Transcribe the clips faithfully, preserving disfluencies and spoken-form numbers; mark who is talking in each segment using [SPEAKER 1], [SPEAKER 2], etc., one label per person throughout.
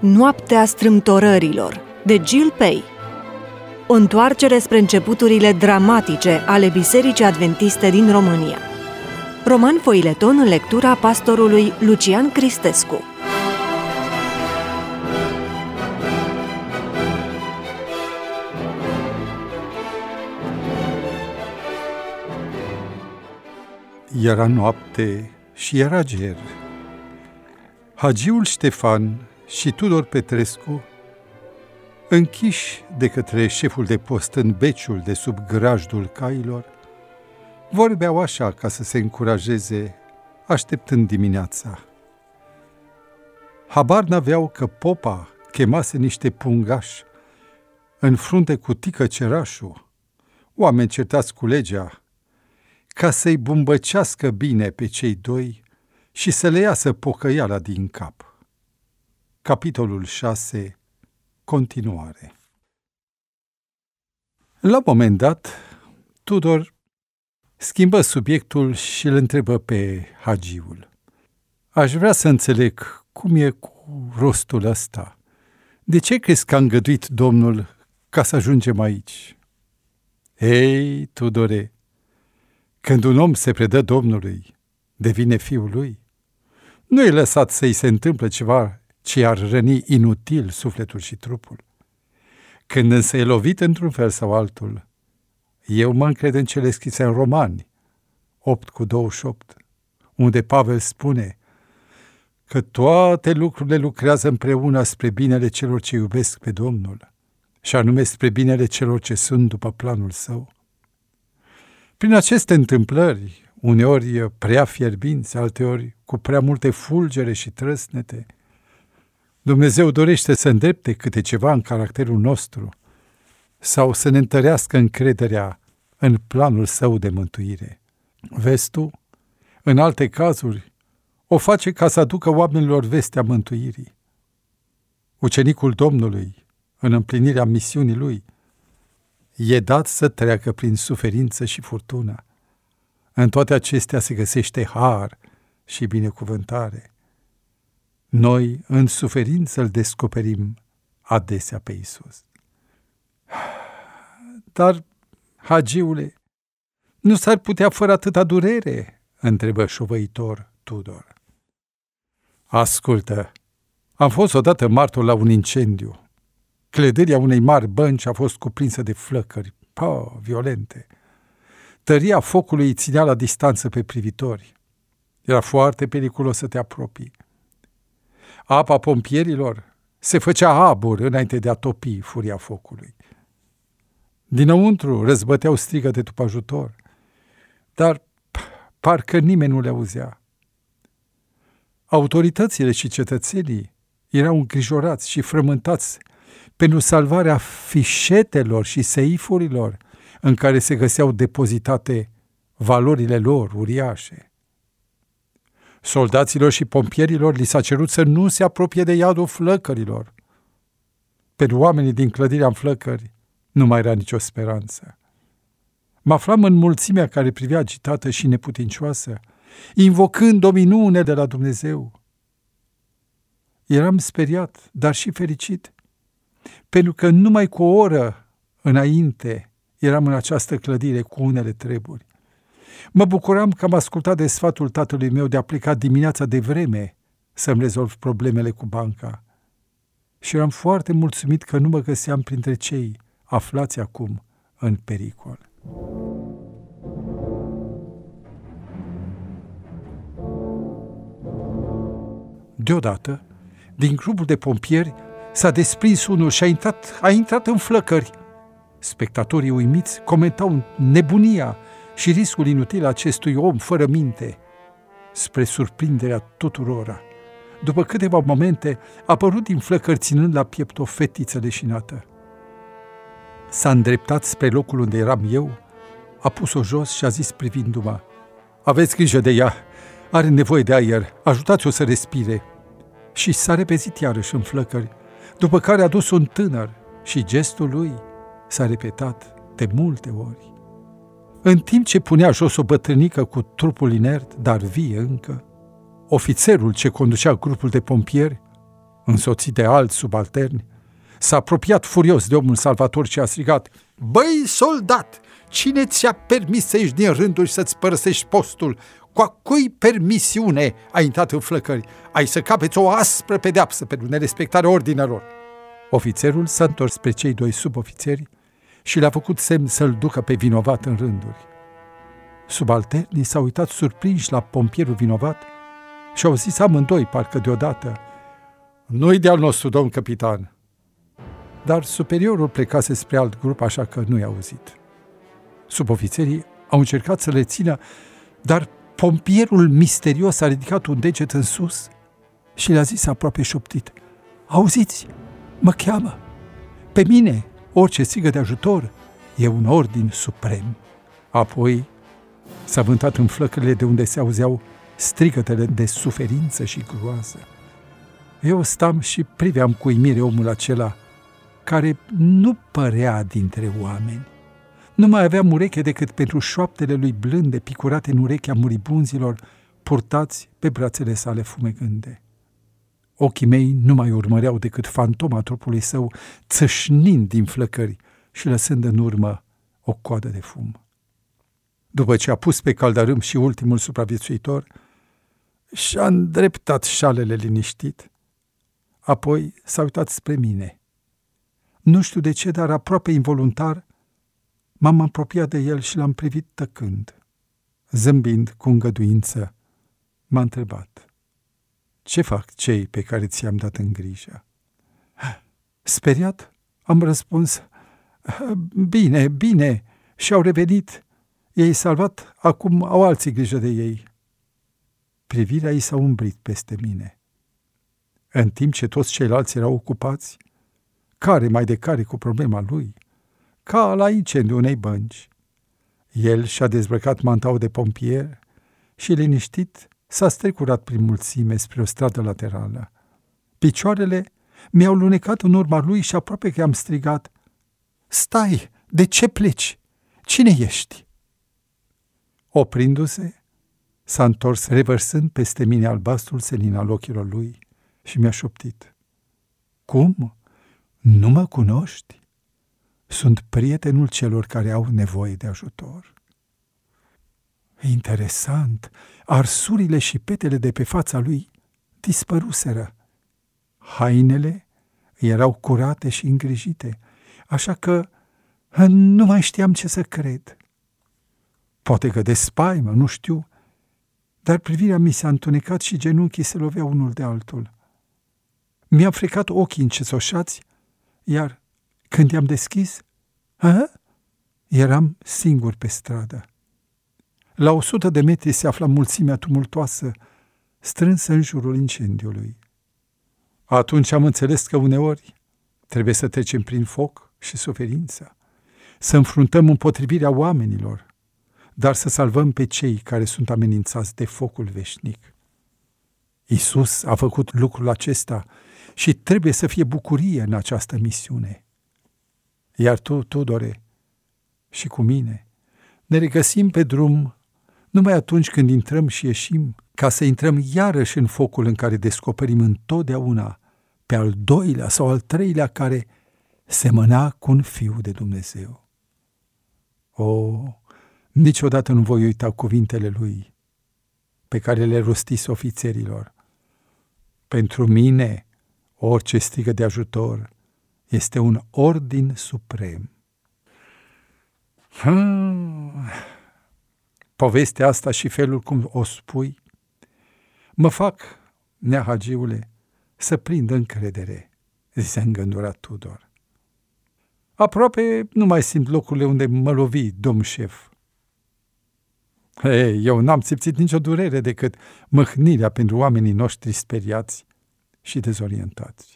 [SPEAKER 1] Noaptea strâmtorărilor, de Jill Pei. O întoarcere spre începuturile dramatice ale Bisericii Adventiste din România. Roman foileton în lectura pastorului Lucian Cristescu.
[SPEAKER 2] Era noapte și era ger. Hagiul Ștefan și Tudor Petrescu, închiși de către șeful de post în beciul de sub grajdul cailor, vorbeau așa ca să se încurajeze, așteptând dimineața. Habar n-aveau că popa chemase niște pungași în frunte cu Tică Cerașu, oameni certați cu legea, ca să-i bumbăcească bine pe cei doi și să le iasă pocăiala din cap. Capitolul șase. Continuare. La un moment dat, Tudor schimbă subiectul și îl întrebă pe hagiul. Aș vrea să înțeleg cum e cu rostul ăsta. De ce crezi că a îngăduit Domnul ca să ajungem aici? Ei, Tudore, când un om se predă Domnului, devine fiul lui. Nu e lăsat să-i se întâmple ceva ce ar răni inutil sufletul și trupul. Când însă e lovit într-un fel sau altul, eu mă încred în cele scrise în Romani, opt cu douăzeci și opt, unde Pavel spune că toate lucrurile lucrează împreună spre binele celor ce iubesc pe Domnul, și anume spre binele celor ce sunt după planul său. Prin aceste întâmplări, uneori prea fierbinți, alteori cu prea multe fulgere și trăsnete, Dumnezeu dorește să îndrepte câte ceva în caracterul nostru sau să ne întărească încrederea în planul său de mântuire. Vezi tu, în alte cazuri, o face ca să aducă oamenilor vestea mântuirii. Ucenicul Domnului, în împlinirea misiunii lui, e dat să treacă prin suferință și furtună. În toate acestea se găsește har și binecuvântare. Noi, în suferință, îl descoperim adesea pe Iisus. Dar, hagiule, nu s-ar putea fără atâta durere? Întrebă șovăitor Tudor. Ascultă, am fost odată martor la un incendiu. Clădirea unei mari bănci a fost cuprinsă de flăcări, pa, violente. Tăria focului îi ținea la distanță pe privitori. Era foarte periculos să te apropii. Apa pompierilor se făcea abur înainte de a topi furia focului. Dinăuntru răzbăteau strigăte după ajutor, dar parcă nimeni nu le auzea. Autoritățile și cetățenii erau îngrijorați și frământați pentru salvarea fișetelor și seifurilor în care se găseau depozitate valorile lor uriașe. Soldaților și pompierilor li s-a cerut să nu se apropie de iadul flăcărilor. Pentru oamenii din clădirea în flăcări nu mai era nicio speranță. Mă aflam în mulțimea care privea agitată și neputincioasă, invocând o minune de la Dumnezeu. Eram speriat, dar și fericit, pentru că numai cu o oră înainte eram în această clădire cu unele treburi. Mă bucuram că am ascultat de sfatul tatălui meu de a pleca dimineața de vreme să-mi rezolv problemele cu banca. Și eram foarte mulțumit că nu mă găseam printre cei aflați acum în pericol. Deodată, din grupul de pompieri, s-a desprins unul și a intrat, a intrat în flăcări. Spectatorii uimiți comentau nebunia și riscul inutil acestui om fără minte. Spre surprinderea tuturora, după câteva momente, a apărut din flăcări ținând la piept o fetiță leșinată. S-a îndreptat spre locul unde eram eu, a pus-o jos și a zis privindu-mă: aveți grijă de ea, are nevoie de aer, ajutați-o să respire. Și s-a repezit iarăși în flăcări, după care a dus un tânăr și gestul lui s-a repetat de multe ori. În timp ce punea jos o bătrânică cu trupul inert, dar vie încă, ofițerul ce conducea grupul de pompieri însoțit de alți subalterni, s-a apropiat furios de omul salvator și a strigat: „Băi, soldat, cine ți-a permis să ieși din rânduri și să-ți părăsești postul? Cu a cui permisiune ai intrat în flăcări? Ai să capeți o aspră pedeapsă pentru nerespectarea ordinelor." Ofițerul s-a întors spre cei doi subofițeri și le-a făcut semn să-l ducă pe vinovat în rânduri. Subalternii s-au uitat surprinși la pompierul vinovat și au zis amândoi, parcă deodată: „Nu-i de-al nostru, domn capitan." Dar superiorul plecase spre alt grup, așa că nu i-a auzit. Subofițerii au încercat să le țină, dar pompierul misterios a ridicat un deget în sus și le-a zis aproape șoptit: „Auziți, mă cheamă. Pe mine, orice strigă de ajutor e un ordin suprem." Apoi s-a vântat în flăcările de unde se auzeau strigătele de suferință și groază. Eu stam și priveam cu uimire omul acela, care nu părea dintre oameni. Nu mai aveam ureche decât pentru șoaptele lui blânde picurate în urechea muribunzilor, purtați pe brațele sale fumegânde. Ochii mei nu mai urmăreau decât fantoma trupului său, țâșnind din flăcări și lăsând în urmă o coadă de fum. După ce a pus pe caldarâm și ultimul supraviețuitor, și-a îndreptat șalele liniștit. Apoi s-a uitat spre mine. Nu știu de ce, dar aproape involuntar m-am apropiat de el și l-am privit tăcând. Zâmbind cu îngăduință, m-a întrebat: „Ce fac cei pe care ți-am dat în grijă?" Speriat, am răspuns: „Bine, bine, și-au revenit. I-ai salvat, acum au alții grijă de ei." Privirea ei s-a umbrit peste mine. În timp ce toți ceilalți erau ocupați, care mai de care cu problema lui, ca la incendiu unei bănci, el și-a dezbrăcat mantaul de pompier și, liniștit, s-a strecurat prin mulțime spre o stradă laterală. Picioarele mi-au lunecat în urma lui și aproape că am strigat: „Stai, de ce pleci? Cine ești?" Oprindu-se, s-a întors revărsând peste mine albastrul senin al ochilor lui și mi-a șoptit: „Cum? Nu mă cunoști? Sunt prietenul celor care au nevoie de ajutor." Interesant, arsurile și petele de pe fața lui dispăruseră. Hainele erau curate și îngrijite, așa că nu mai știam ce să cred. Poate că de spaimă, nu știu, dar privirea mi s-a întunecat și genunchii se loveau unul de altul. Mi-a frecat ochii încețoșați, iar când i-am deschis, a? eram singur pe stradă. La o sută de metri se afla mulțimea tumultoasă, strânsă în jurul incendiului. Atunci am înțeles că uneori trebuie să trecem prin foc și suferință, să înfruntăm împotrivirea oamenilor, dar să salvăm pe cei care sunt amenințați de focul veșnic. Iisus a făcut lucrul acesta și trebuie să fie bucurie în această misiune. Iar tu, Tudore, și cu mine, ne regăsim pe drum numai atunci când intrăm și ieșim, ca să intrăm iarăși în focul în care descoperim întotdeauna pe al doilea sau al treilea care semăna cu un fiu de Dumnezeu. O, niciodată nu voi uita cuvintele lui pe care le rostise ofițerilor: „Pentru mine, orice strigă de ajutor este un ordin suprem." Hmm. Povestea asta și felul cum o spui mă fac, nea Hagiule, să prind încredere, zise îngândurat Tudor. Aproape nu mai simt locurile unde mă lovi, domn șef. Ei, eu n-am simțit nicio durere decât mâhnirea pentru oamenii noștri speriați și dezorientați.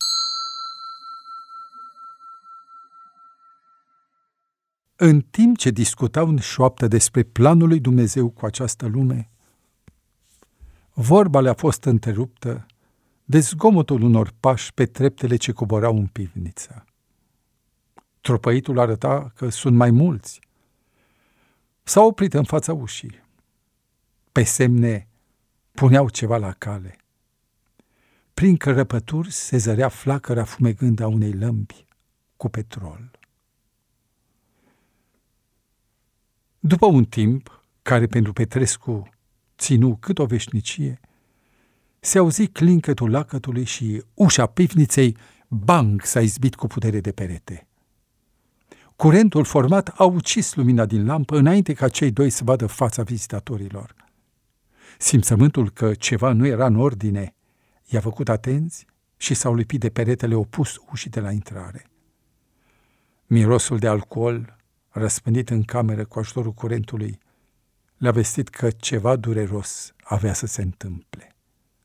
[SPEAKER 2] În timp ce discutau în șoaptă despre planul lui Dumnezeu cu această lume, vorba le-a fost întreruptă de zgomotul unor pași pe treptele ce coborau în pivniță. Tropăitul arăta că sunt mai mulți. S-au oprit în fața ușii. Pe semne puneau ceva la cale. prin cărăpături se zărea flacăra fumegândă a unei lămpi cu petrol. După un timp, care pentru Petrescu ținu cât o veșnicie, se auzi clincătul lacătului și ușa pivniței, bang, s-a izbit cu putere de perete. Curentul format a ucis lumina din lampă înainte ca cei doi să vadă fața vizitatorilor. Simțământul că ceva nu era în ordine i-a făcut atenți și s-au lipit de peretele opus ușii de la intrare. Mirosul de alcool, răspândit în cameră cu ajutorul curentului, le-a vestit că ceva dureros avea să se întâmple.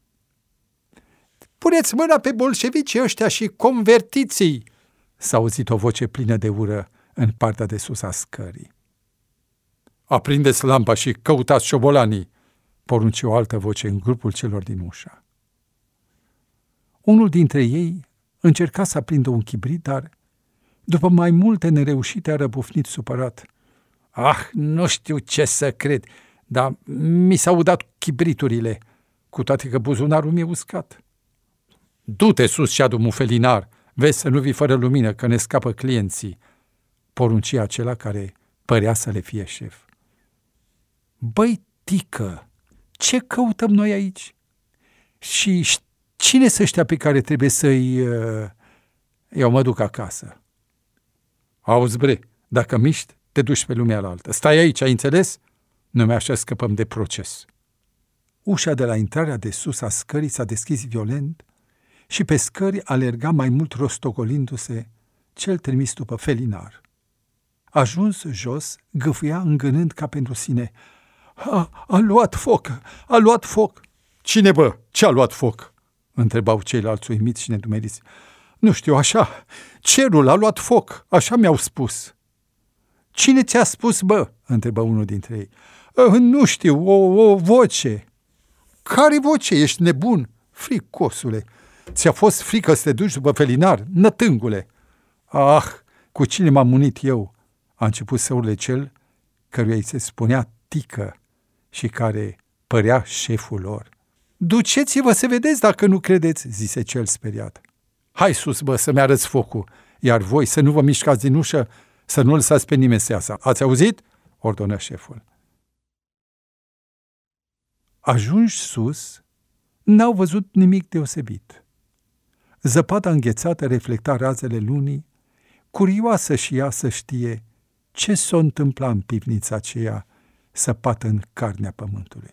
[SPEAKER 2] "Puneți mâna pe bolșevicii ăștia și convertiți-i!" s-a auzit o voce plină de ură în partea de sus a scării. "Aprindeți lampa și căutați șobolanii!" porunci o altă voce în grupul celor din ușă. Unul dintre ei încerca să aprindă un chibrit, dar, după mai multe nereușite, a răbufnit supărat. "Ah, nu știu ce să cred, dar mi s-au dat chibriturile, cu toate că buzunarul mi-e uscat." "Du-te sus și adu-mi un felinar, vezi să nu vii fără lumină, că ne scapă clienții," porunci acela care părea să le fie șef. "Băi, tică, ce căutăm noi aici? Și cine să ăștia pe care trebuie să-i... Uh... Eu mă duc acasă." "Auzi, bre, dacă miști, te duci pe lumea alaltă. Stai aici, ai înțeles? Numai așa scăpăm de proces." Ușa de la intrarea de sus a scării s-a deschis violent și pe scări alerga mai mult rostogolindu-se cel trimis după felinar. Ajuns jos, gâfâia îngânând ca pentru sine. A, a luat foc, a luat foc." "Cine, bă? Ce a luat foc?" întrebau ceilalți uimiți și nedumeriți. "Nu știu, așa, cerul a luat foc, așa mi-au spus." "Cine ți-a spus, bă?" întrebă unul dintre ei. "Nu știu, o, o voce." "Care voce? Ești nebun? Fricosule, ți-a fost frică să te duci după felinar, nătângule?" "Ah, cu cine m-am unit eu?" a început să urle cel căruia îi se spunea Tică și care părea șeful lor. "Duceți-vă să vedeți dacă nu credeți," zise cel speriat. "Hai sus, bă, să-mi arăți focul, iar voi să nu vă mișcați din ușă, să nu lăsați pe nimeni să iasă. Ați auzit?" ordonă șeful. Ajunși sus, n-au văzut nimic deosebit. Zăpada înghețată reflecta razele lunii, curioasă și ea să știe ce s-o întâmpla în pivnița aceea săpată în carnea pământului.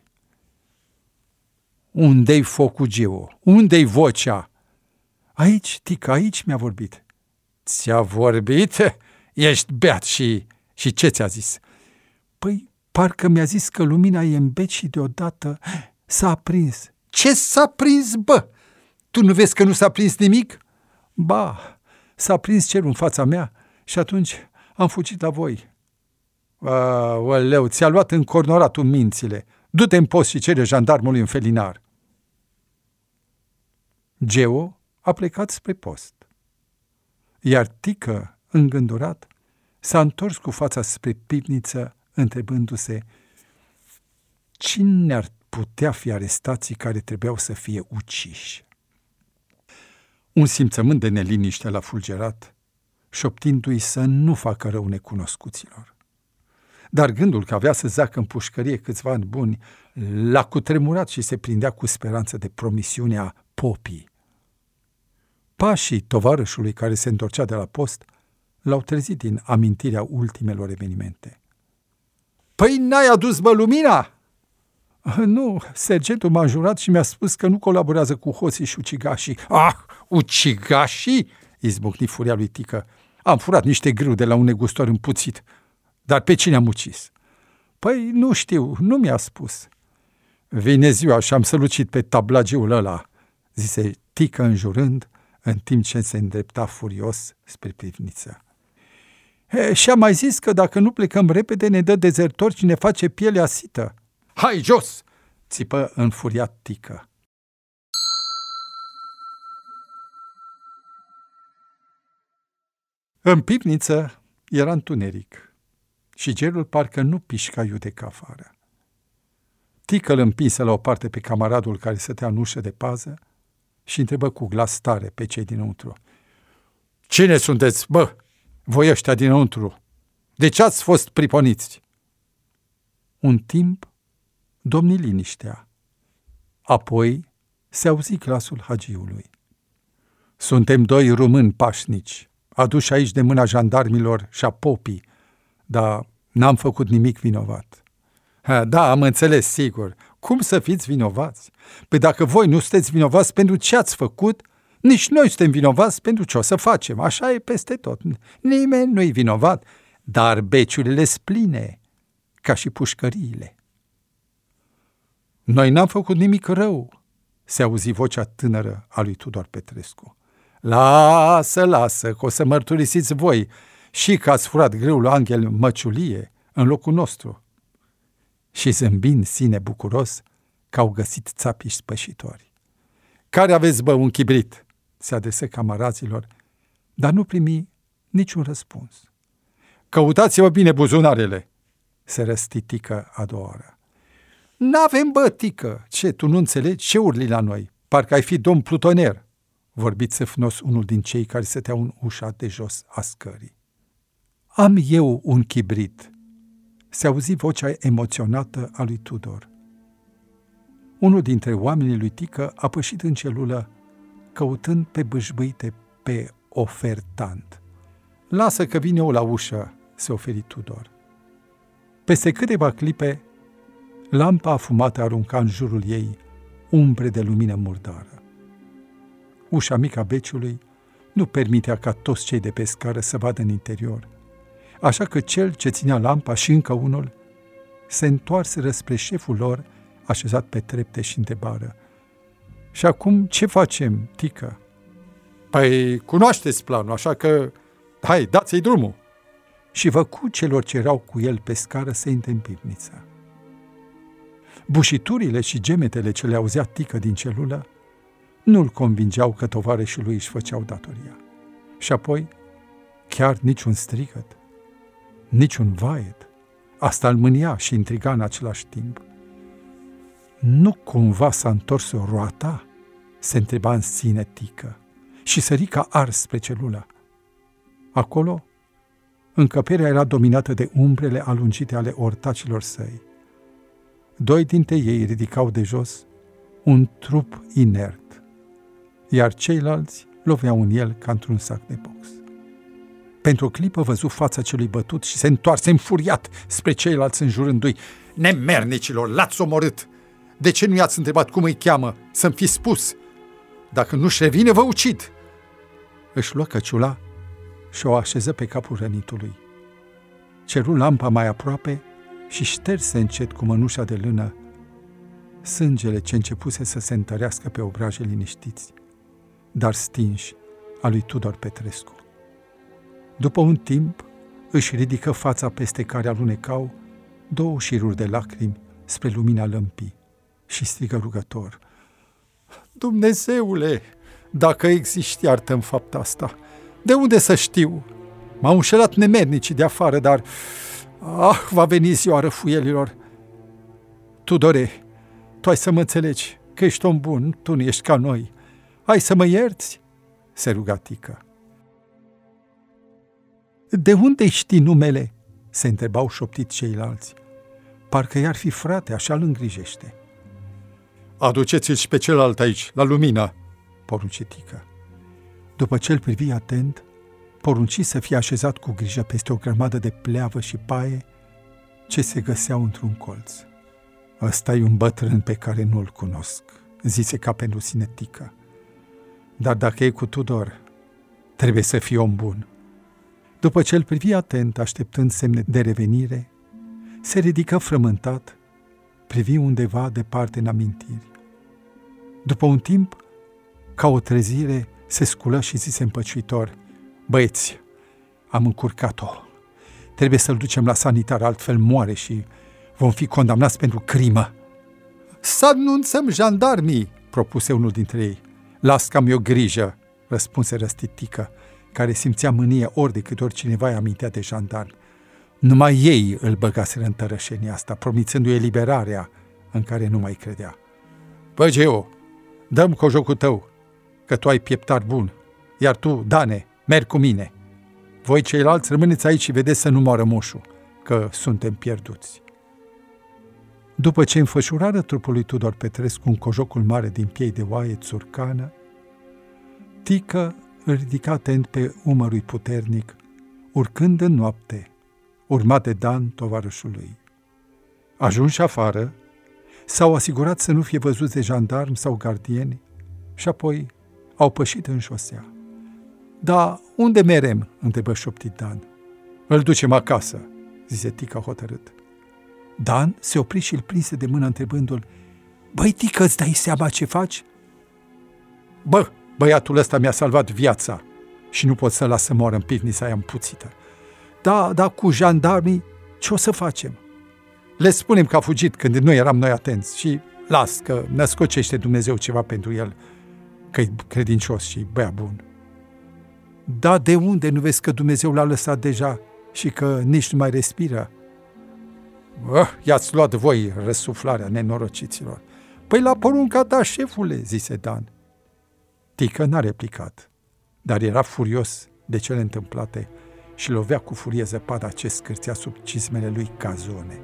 [SPEAKER 2] "Unde-i focul, Geo? Unde-i vocea?" "Aici, Tică, aici mi-a vorbit." "Ți-a vorbit? Ești beat și... și ce ți-a zis?" "Păi, parcă mi-a zis că lumina e în bec și deodată s-a aprins." "Ce s-a prins, bă? Tu nu vezi că nu s-a prins nimic?" "Ba, s-a prins cerul în fața mea și atunci am fugit la voi." "Aoleu, ți-a luat încornoratul mințile. Du-te în post și cere jandarmului în felinar." Geo a plecat spre post, iar Tică, îngândurat, s-a întors cu fața spre pivniță, întrebându-se cine ar putea fi arestații care trebuiau să fie uciși. Un simțământ de neliniște l-a fulgerat, șoptindu-i să nu facă rău necunoscuților. Dar gândul că avea să zacă în pușcărie câțiva ani buni l-a cutremurat și se prindea cu speranță de promisiunea popii. Pașii tovarășului care se întorcea de la post l-au trezit din amintirea ultimelor evenimente. "Păi n-ai adus, bă, lumina?" "Nu, sergentul m-a înjurat și mi-a spus că nu colaborează cu hoții și ucigașii." "Ah, ucigașii?" izbucni furia lui Tică. "Am furat niște grâu de la un negustor împuțit. Dar pe cine am ucis?" "Păi nu știu, nu mi-a spus." "Vine ziua și am sălucit pe tablagiul ăla," zise Tică înjurând, în timp ce se îndrepta furios spre pivniță. "E, și am mai zis că dacă nu plecăm repede ne dă dezertori și ne face pielea sită." "Hai jos!" țipă înfuriat Tică. În pivniță era întuneric și gerul parcă nu pișca iudeca afară. Tică îl împinse la o parte pe camaradul care stătea în ușă de pază și întrebă cu glas tare pe cei dinăuntru: Cine sunteți, bă, voi ăștia dinăuntru? De ce ați fost priponiți? Un timp domni liniștea. Apoi se auzi glasul hagiului: Suntem doi români pașnici, aduși aici de mâna jandarmilor și a popii, dar n-am făcut nimic vinovat. Ha, da, am înțeles, sigur. Cum să fiți vinovați? Păi dacă voi nu sunteți vinovați pentru ce ați făcut, nici noi suntem vinovați pentru ce o să facem. Așa e peste tot. Nimeni nu-i vinovat, dar beciurile spline, ca și pușcăriile. Noi n-am făcut nimic rău, se auzi vocea tânără a lui Tudor Petrescu. Lasă, lasă, că o să mărturisiți voi și că ați furat greul lui Angel Măciulie în locul nostru. Și zâmbind sine bucuros că au găsit țapii spășitori. Care aveți, bă, un chibrit? Se adresă camarazilor, dar nu primi niciun răspuns. Căutați-vă bine buzunarele, se răstitică a doua oară. N-avem, bă, tică. Ce, tu nu înțelegi? Ce urli la noi? Parcă ai fi domn plutoner, vorbit săfnos unul din cei care stăteau în ușa de jos a scării. Am eu un chibrit, se auzi vocea emoționată a lui Tudor. Unul dintre oamenii lui Tică a pășit în celulă, căutând pe bâșbâite pe ofertant. Lasă că vin eu la ușă, se oferi Tudor. Peste câteva clipe, lampa afumată arunca în jurul ei umbre de lumină murdară. Ușa mică a beciului nu permitea ca toți cei de pe scară să vadă în interior, așa că cel ce ținea lampa și încă unul se întoarseră spre șeful lor, așezat pe trepte, și întrebară: Și acum ce facem, Tică? Păi cunoașteți planul, așa că hai, dați-i drumul. Și făcu celor ce erau cu el pe scară să intre în pivniță. Bușiturile și gemetele ce le auzea Tică din celulă nu-l convingeau că tovarășii lui își făceau datoria. Și apoi, chiar niciun strigăt, niciun vaet, asta îl mânia și intriga în același timp. Nu cumva s-a întors o roata? Se întreba în sine Tică și sări ca ars spre celulă. Acolo, încăperea era dominată de umbrele alungite ale ortacilor săi. Doi dintre ei ridicau de jos un trup inert, iar ceilalți loveau în el ca într-un sac de box. Pentru o clipă văzu fața celui bătut și se întoarse înfuriat spre ceilalți, înjurându-i: Nemernicilor, l-ați omorât! De ce nu i-ați întrebat cum îi cheamă? Să-mi fi spus! Dacă nu-și revine, vă ucid! Își luă căciula și o așeză pe capul rănitului. Ceru lampa mai aproape și șterse încet cu mănușa de lână sângele ce începuse să se întărească pe obraje liniștiți, dar stinși, a lui Tudor Petrescu. După un timp, își ridică fața peste care alunecau două șiruri de lacrimi spre lumina lămpii și strigă rugător: Dumnezeule, dacă existi, iartă-mi fapta asta. De unde să știu? M-au înșelat nemernicii de afară, dar ah, va veni ziua răfuielilor. Tudore, tu ai să mă înțelegi că ești om bun, tu nu ești ca noi. Ai să mă ierți? Se ruga Tică. De unde știi numele? Se întrebau șoptit ceilalți. Parcă i-ar fi frate, așa îl îngrijește. Aduceți-l și pe celălalt aici, la lumină, porunci Tică. După ce îl privi atent, porunci să fie așezat cu grijă peste o grămadă de pleavă și paie ce se găseau într-un colț. Ăsta e un bătrân pe care nu-l cunosc, zise ca pentru sine Tică. Dar dacă e cu Tudor, trebuie să fie om bun. După ce îl privi atent, așteptând semne de revenire, se ridică frământat, privi undeva departe în amintiri. După un timp, ca o trezire, se sculă și zise împăciuitor: Băieți, am încurcat-o. Trebuie să-l ducem la sanitar, altfel moare și vom fi condamnați pentru crimă. Să anunțăm jandarmii, propuse unul dintre ei. Las că am eu grijă, răspunse răstit Tică, care simțea mânie ori de câte ori cineva îi amintea de jandarmi. Numai ei îl băgaseră în tărășenia asta, promițându-i eliberarea în care nu mai credea. Bă, Geo, dăm cu jocul tău, că tu ai pieptar bun, iar tu, Dane, mergi cu mine. Voi ceilalți rămâneți aici și vedeți să nu moară moșul, că suntem pierduți. După ce înfășurară trupul lui Tudor Petrescu în cojocul mare din piei de oaie țurcană, Tică îl ridica atent pe umărul puternic, urcând în noapte, urmat de Dan, tovarășul lui. Ajunși afară, s-au asigurat să nu fie văzuți de jandarmi sau gardieni și apoi au pășit în șosea. Da, unde merem?" întrebă șoptit Dan. Îl ducem acasă," zise Tică hotărât. Dan se opri și îl prinse de mână întrebându-l: Băi, Tică, îți dai seama ce faci?" Bă, băiatul ăsta mi-a salvat viața și nu pot să-l las să moară în pivnița aia împuțită. Da, da, cu jandarmii ce o să facem? Le spunem că a fugit când nu eram noi atenți și las că născocește Dumnezeu ceva pentru el, că-i credincios și băiat bun." Da, de unde nu vezi că Dumnezeu l-a lăsat deja și că nici nu mai respiră?" Oh, i-ați luat voi răsuflarea, nenorociților." Păi la porunca ta, șefule," zise Dan. Tică n-a replicat, dar era furios de cele întâmplate și lovea cu furie zăpada ce scârțea sub cizmele lui ca zone.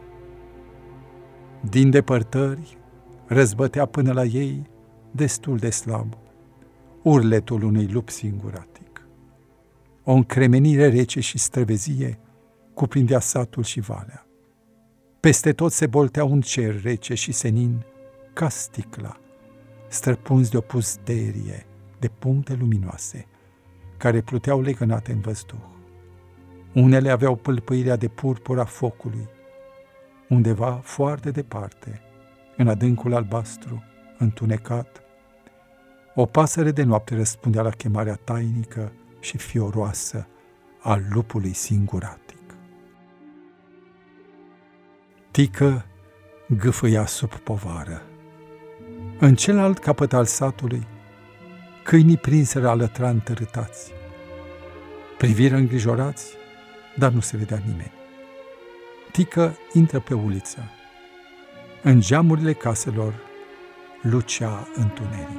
[SPEAKER 2] Din depărtări răzbătea până la ei, destul de slab, urletul unui lup singuratic. O încremenire rece și străvezie cuprindea satul și valea. Peste tot se boltea un cer rece și senin ca sticla, străpunzi de o pusderie de puncte luminoase, care pluteau legănate în văzduh. Unele aveau pâlpâirea de purpura focului. Undeva foarte departe, în adâncul albastru, întunecat, o pasăre de noapte răspundea la chemarea tainică și fioroasă a lupului singuratic. Tică gâfâia sub povară. În celălalt capăt al satului, câinii prinseră alătra întărâtați. Priviră îngrijorați, dar nu se vedea nimeni. Tică intră pe uliță. În geamurile caselor lucea întunericul.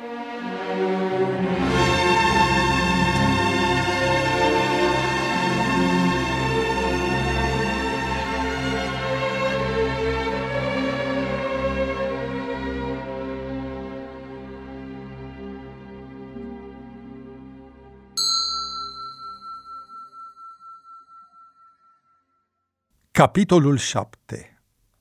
[SPEAKER 2] Capitolul șapte.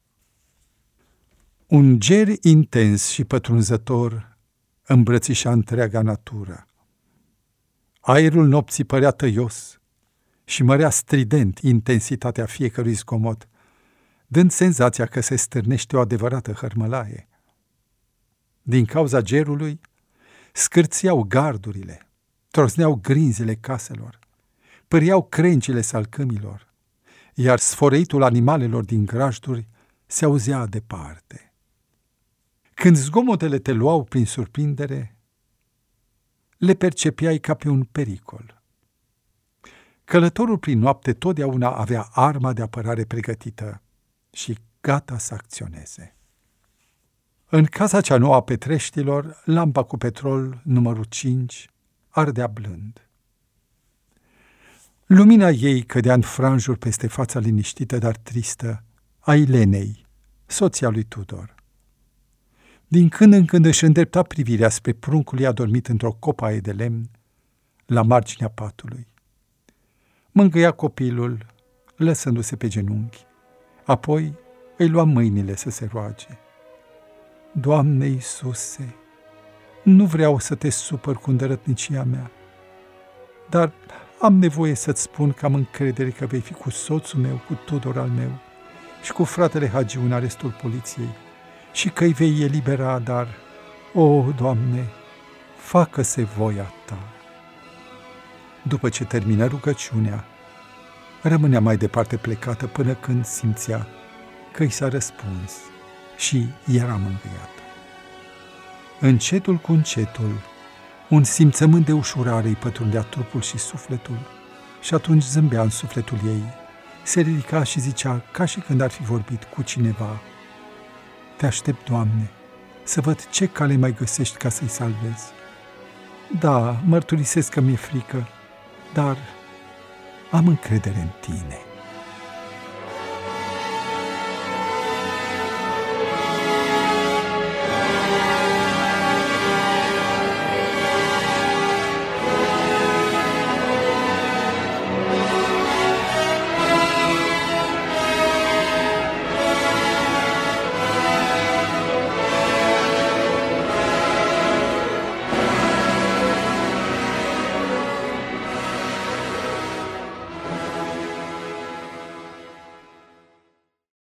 [SPEAKER 2] Un ger intens și pătrunzător îmbrățișa întreaga natură. Aerul nopții părea tăios și mărea strident intensitatea fiecărui zgomot, dând senzația că se stârnește o adevărată hărmălaie. Din cauza gerului, scârțiau gardurile, trosneau grinzile caselor, pâriau crencile salcâmilor, iar sfărăitul animalelor din grajduri se auzea departe. Când zgomotele te luau prin surprindere, le percepeai ca pe un pericol. Călătorul prin noapte totdeauna avea arma de apărare pregătită și gata să acționeze. În casa cea nouă a Petreștilor, lampa cu petrol numărul cinci ardea blând. Lumina ei cădea în franjuri peste fața liniștită, dar tristă, a Ilenei, soția lui Tudor. Din când în când își îndrepta privirea spre pruncul ei adormit într-o copaie de lemn, la marginea patului. Mângâia copilul, lăsându-se pe genunchi, apoi îi lua mâinile să se roage. Doamne Iisuse, nu vreau să te supăr cu îndărătnicia mea, dar am nevoie să-ți spun că am încredere că vei fi cu soțul meu, cu Tudor al meu și cu fratele Hagiu în arestul poliției și că îi vei elibera, dar, o, Doamne, facă-se voia Ta. După ce termină rugăciunea, rămânea mai departe plecată până când simțea că i s-a răspuns și era mângâiată. Încetul cu încetul, un simțământ de ușurare îi pătrundea trupul și sufletul și atunci zâmbea în sufletul ei, se ridica și zicea ca și când ar fi vorbit cu cineva: Te aștept, Doamne, să văd ce cale mai găsești ca să-i salvezi. Da, mărturisesc că mi-e frică, dar am încredere în tine.